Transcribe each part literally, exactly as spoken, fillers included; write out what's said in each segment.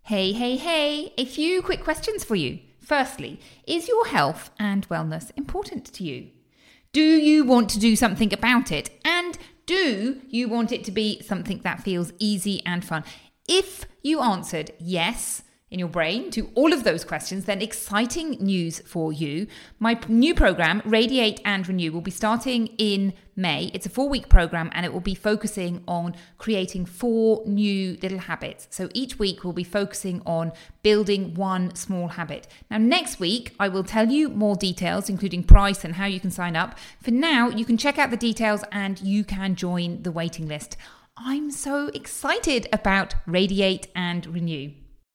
Hey, hey, hey, a few quick questions for you. Firstly, is your health and wellness important to you? Do you want to do something about it? And do you want it to be something that feels easy and fun? If you answered yes in your brain to all of those questions, then exciting news for you. My new program, Radiate and Renew, will be starting in May. It's a four-week program and it will be focusing on creating four new little habits. So each week we'll be focusing on building one small habit. Now, next week, I will tell you more details, including price and how you can sign up. For now, you can check out the details and you can join the waiting list. I'm so excited about Radiate and Renew.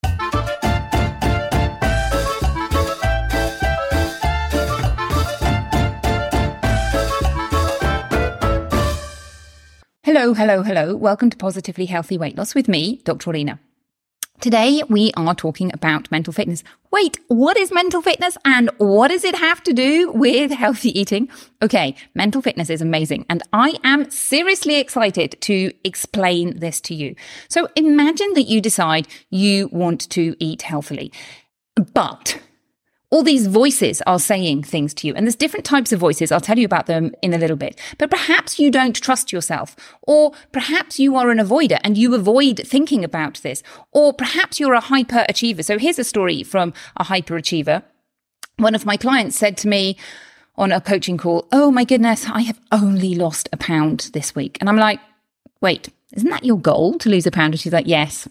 Hello, hello, hello. Welcome to Positively Healthy Weight Loss with me, Doctor Orlena. Today, we are talking about mental fitness. Wait, what is mental fitness and what does it have to do with healthy eating? Okay, mental fitness is amazing and I am seriously excited to explain this to you. So imagine that you decide you want to eat healthily, but all these voices are saying things to you. And there's different types of voices. I'll tell you about them in a little bit. But perhaps you don't trust yourself. Or perhaps you are an avoider and you avoid thinking about this. Or perhaps you're a hyperachiever. So here's a story from a hyperachiever. One of my clients said to me on a coaching call, oh my goodness, I have only lost a pound this week. And I'm like, wait, isn't that your goal to lose a pound? And she's like, yes.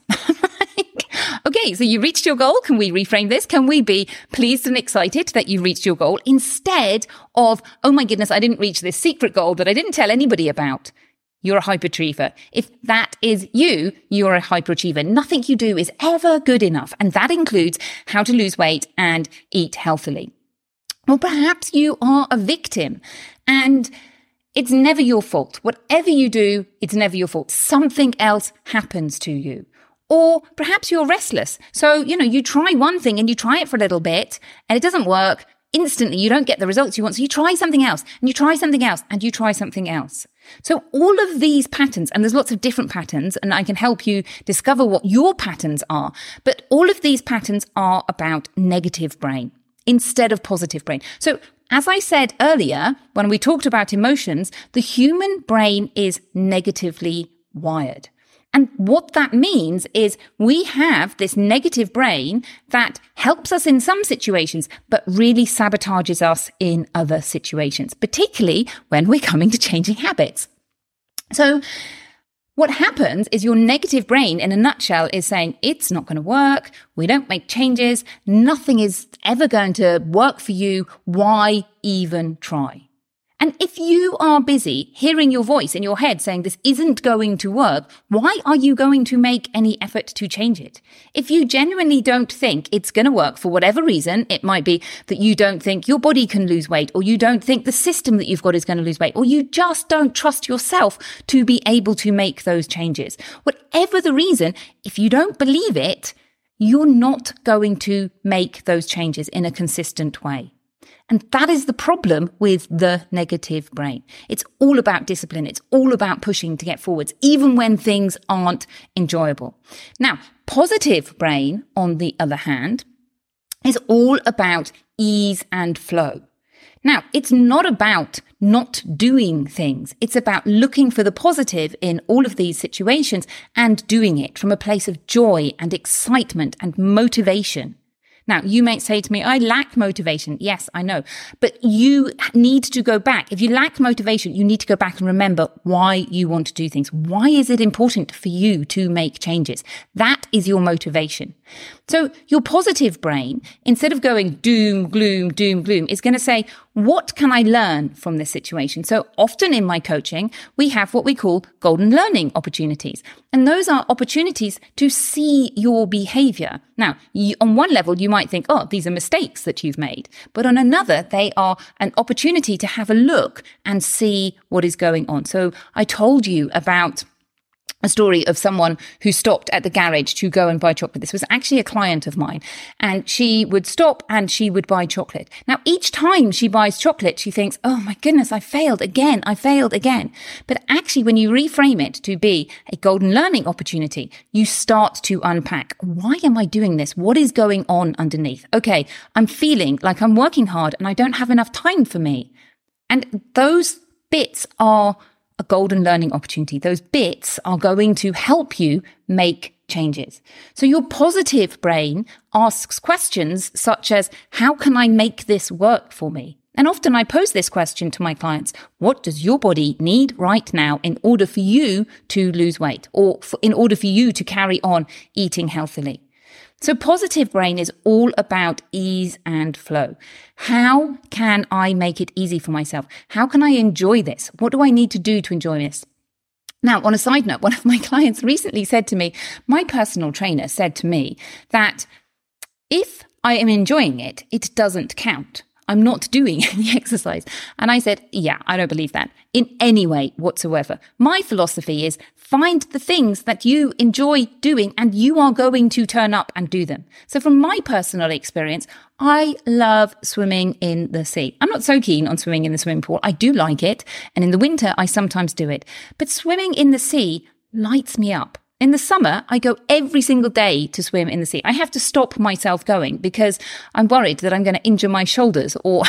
Okay, so you reached your goal. Can we reframe this? Can we be pleased and excited that you reached your goal instead of, oh my goodness, I didn't reach this secret goal that I didn't tell anybody about? You're a hyperachiever. If that is you, you're a hyperachiever. Nothing you do is ever good enough. And that includes how to lose weight and eat healthily. Or perhaps you are a victim and it's never your fault. Whatever you do, it's never your fault. Something else happens to you. Or perhaps you're restless. So, you know, you try one thing and you try it for a little bit and it doesn't work. Instantly, you don't get the results you want. So you try something else and you try something else and you try something else. So all of these patterns, and there's lots of different patterns, and I can help you discover what your patterns are. But all of these patterns are about negative brain instead of positive brain. So as I said earlier, when we talked about emotions, the human brain is negatively wired. And what that means is we have this negative brain that helps us in some situations, but really sabotages us in other situations, particularly when we're coming to changing habits. So what happens is your negative brain, in a nutshell, is saying it's not going to work. We don't make changes. Nothing is ever going to work for you. Why even try? And if you are busy hearing your voice in your head saying this isn't going to work, why are you going to make any effort to change it? If you genuinely don't think it's going to work for whatever reason, it might be that you don't think your body can lose weight, or you don't think the system that you've got is going to lose weight, or you just don't trust yourself to be able to make those changes. Whatever the reason, if you don't believe it, you're not going to make those changes in a consistent way. And that is the problem with the negative brain. It's all about discipline. It's all about pushing to get forwards, even when things aren't enjoyable. Now, positive brain, on the other hand, is all about ease and flow. Now, it's not about not doing things. It's about looking for the positive in all of these situations and doing it from a place of joy and excitement and motivation. Now, you might say to me, I lack motivation. Yes, I know. But you need to go back. If you lack motivation, you need to go back and remember why you want to do things. Why is it important for you to make changes? That is your motivation. So your positive brain, instead of going doom, gloom, doom, gloom, is going to say, what can I learn from this situation? So often in my coaching, we have what we call golden learning opportunities. And those are opportunities to see your behavior. Now, you, on one level, you might think, oh, these are mistakes that you've made. But on another, they are an opportunity to have a look and see what is going on. So I told you about a story of someone who stopped at the garage to go and buy chocolate. This was actually a client of mine, and she would stop and she would buy chocolate. Now, each time she buys chocolate, she thinks, oh my goodness, I failed again. I failed again. But actually, when you reframe it to be a golden learning opportunity, you start to unpack. Why am I doing this? What is going on underneath? Okay, I'm feeling like I'm working hard and I don't have enough time for me. And those bits are a golden learning opportunity. Those bits are going to help you make changes. So your positive brain asks questions such as, how can I make this work for me? And often I pose this question to my clients. What does your body need right now in order for you to lose weight, or for, in order for you to carry on eating healthily? So positive brain is all about ease and flow. How can I make it easy for myself? How can I enjoy this? What do I need to do to enjoy this? Now, on a side note, one of my clients recently said to me, my personal trainer said to me that if I am enjoying it, it doesn't count. I'm not doing any exercise. And I said, yeah, I don't believe that in any way whatsoever. My philosophy is find the things that you enjoy doing and you are going to turn up and do them. So from my personal experience, I love swimming in the sea. I'm not so keen on swimming in the swimming pool. I do like it. And in the winter, I sometimes do it. But swimming in the sea lights me up. In the summer, I go every single day to swim in the sea. I have to stop myself going because I'm worried that I'm going to injure my shoulders, or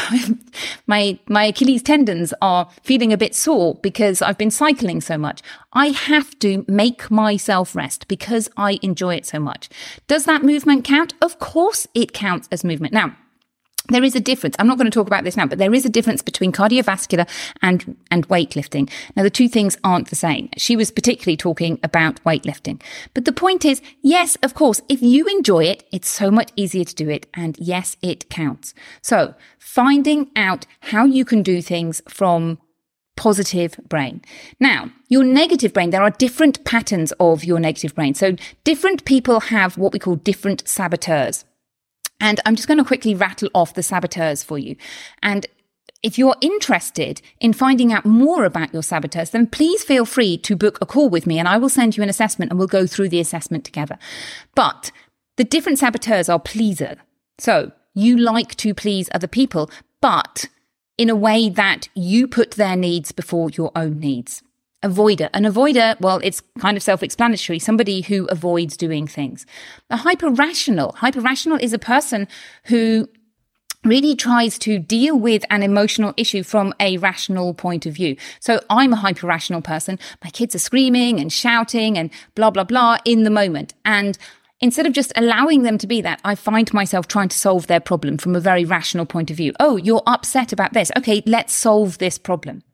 my my Achilles tendons are feeling a bit sore because I've been cycling so much. I have to make myself rest because I enjoy it so much. Does that movement count? Of course it counts as movement. Now, there is a difference. I'm not going to talk about this now, but there is a difference between cardiovascular and, and weightlifting. Now, the two things aren't the same. She was particularly talking about weightlifting. But the point is, yes, of course, if you enjoy it, it's so much easier to do it. And yes, it counts. So finding out how you can do things from positive brain. Now, your negative brain, there are different patterns of your negative brain. So different people have what we call different saboteurs. And I'm just going to quickly rattle off the saboteurs for you. And if you're interested in finding out more about your saboteurs, then please feel free to book a call with me and I will send you an assessment and we'll go through the assessment together. But the different saboteurs are pleaser. So you like to please other people, but in a way that you put their needs before your own needs. Avoider. An avoider, well, it's kind of self-explanatory, somebody who avoids doing things. A hyper-rational. Hyper-rational is a person who really tries to deal with an emotional issue from a rational point of view. So I'm a hyper-rational person. My kids are screaming and shouting and blah, blah, blah in the moment. And instead of just allowing them to be that, I find myself trying to solve their problem from a very rational point of view. Oh, you're upset about this. Okay, let's solve this problem.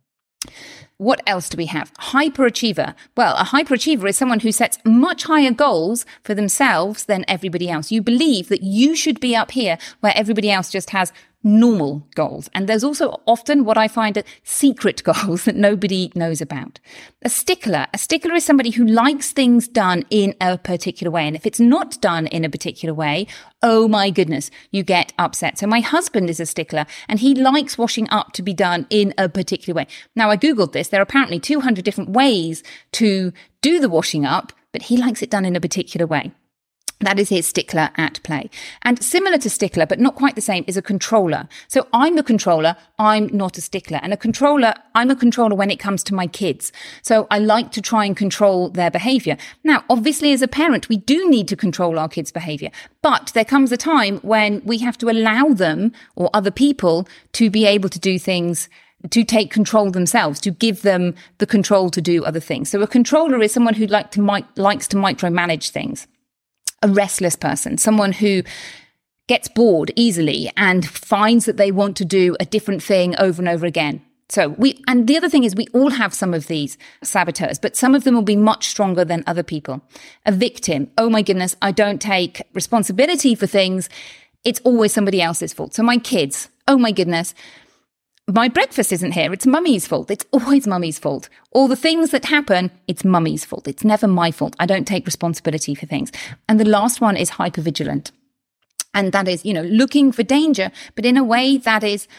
What else do we have? Hyperachiever. Well, a hyperachiever is someone who sets much higher goals for themselves than everybody else. You believe that you should be up here where everybody else just has normal goals. And there's also often what I find are secret goals that nobody knows about. A stickler. A stickler is somebody who likes things done in a particular way. And if it's not done in a particular way, oh my goodness, you get upset. So my husband is a stickler and he likes washing up to be done in a particular way. Now I Googled this. There are apparently two hundred different ways to do the washing up, but he likes it done in a particular way. That is his stickler at play. And similar to stickler, but not quite the same, is a controller. So I'm a controller, I'm not a stickler. And a controller, I'm a controller when it comes to my kids. So I like to try and control their behavior. Now, obviously, as a parent, we do need to control our kids' behavior. But there comes a time when we have to allow them or other people to be able to do things, to take control themselves, to give them the control to do other things. So a controller is someone who like to mi- likes to micromanage things. A restless person, someone who gets bored easily and finds that they want to do a different thing over and over again. So we, and the other thing is we all have some of these saboteurs, but some of them will be much stronger than other people. A victim. Oh my goodness, I don't take responsibility for things. It's always somebody else's fault. So my kids, oh my goodness, my breakfast isn't here. It's mummy's fault. It's always mummy's fault. All the things that happen, it's mummy's fault. It's never my fault. I don't take responsibility for things. And the last one is hypervigilant. And that is, you know, looking for danger, but in a way that is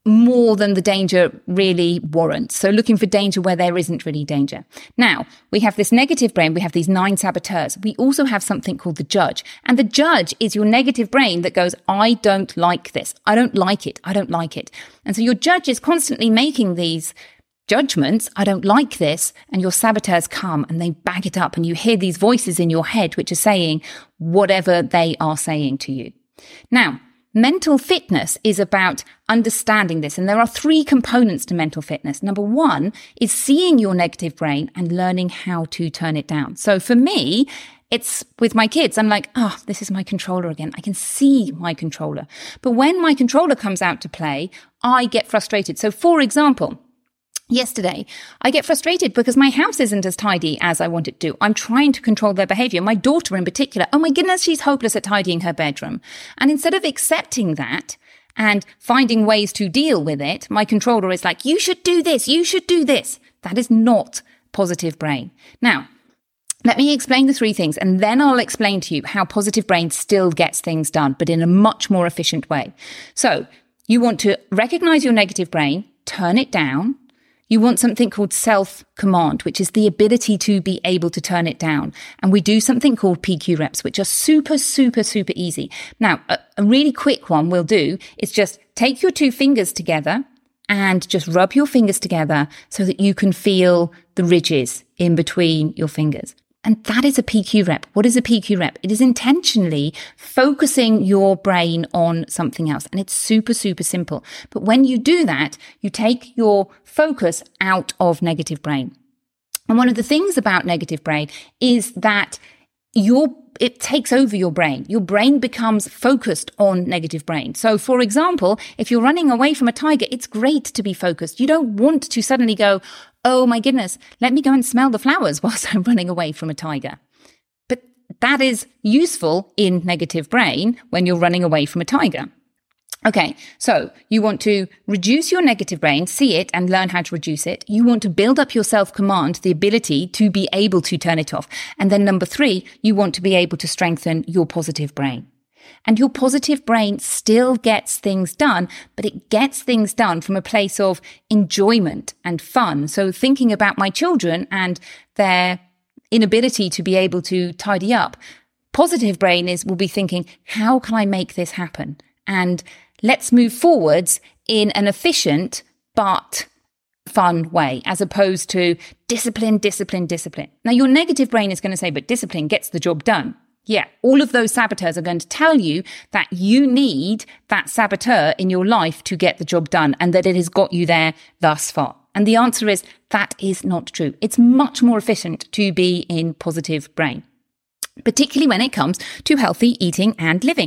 more than the danger really warrants. So looking for danger where there isn't really danger. Now, we have this negative brain. We have these nine saboteurs. We also have something called the judge. And the judge is your negative brain that goes, I don't like this. I don't like it. I don't like it. And so your judge is constantly making these judgments. I don't like this. And your saboteurs come and they bag it up. And you hear these voices in your head, which are saying whatever they are saying to you. Now, mental fitness is about understanding this. And there are three components to mental fitness. Number one is seeing your negative brain and learning how to turn it down. So for me, it's with my kids. I'm like, oh, this is my controller again. I can see my controller. But when my controller comes out to play, I get frustrated. So for example, yesterday, I get frustrated because my house isn't as tidy as I want it to. I'm trying to control their behavior. My daughter in particular, oh my goodness, she's hopeless at tidying her bedroom. And instead of accepting that and finding ways to deal with it, my controller is like, you should do this, you should do this. That is not positive brain. Now, let me explain the three things, and then I'll explain to you how positive brain still gets things done, but in a much more efficient way. So you want to recognize your negative brain, turn it down. You want something called self-command, which is the ability to be able to turn it down. And we do something called P Q reps, which are super, super, super easy. Now, a, a really quick one we'll do is just take your two fingers together and just rub your fingers together so that you can feel the ridges in between your fingers. And that is a P Q rep. What is a P Q rep? It is intentionally focusing your brain on something else. And it's super, super simple. But when you do that, you take your focus out of negative brain. And one of the things about negative brain is that your it takes over your brain. Your brain becomes focused on negative brain. So, for example, if you're running away from a tiger, it's great to be focused. You don't want to suddenly go, oh my goodness, let me go and smell the flowers whilst I'm running away from a tiger. But that is useful in negative brain when you're running away from a tiger. Okay, so you want to reduce your negative brain, see it and learn how to reduce it. You want to build up your self-command, the ability to be able to turn it off. And then number three, you want to be able to strengthen your positive brain. And your positive brain still gets things done, but it gets things done from a place of enjoyment and fun. So thinking about my children and their inability to be able to tidy up, positive brain is will be thinking, how can I make this happen? And let's move forwards in an efficient but fun way, as opposed to discipline, discipline, discipline. Now, your negative brain is going to say, but discipline gets the job done. Yeah, all of those saboteurs are going to tell you that you need that saboteur in your life to get the job done and that it has got you there thus far. And the answer is that is not true. It's much more efficient to be in positive brain, particularly when it comes to healthy eating and living.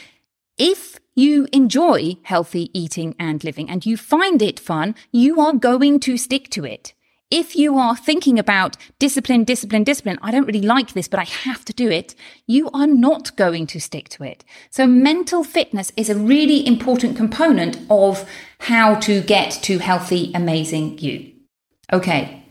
If you enjoy healthy eating and living and you find it fun, you are going to stick to it. If you are thinking about discipline, discipline, discipline, I don't really like this, but I have to do it, you are not going to stick to it. So mental fitness is a really important component of how to get to healthy, amazing you. Okay,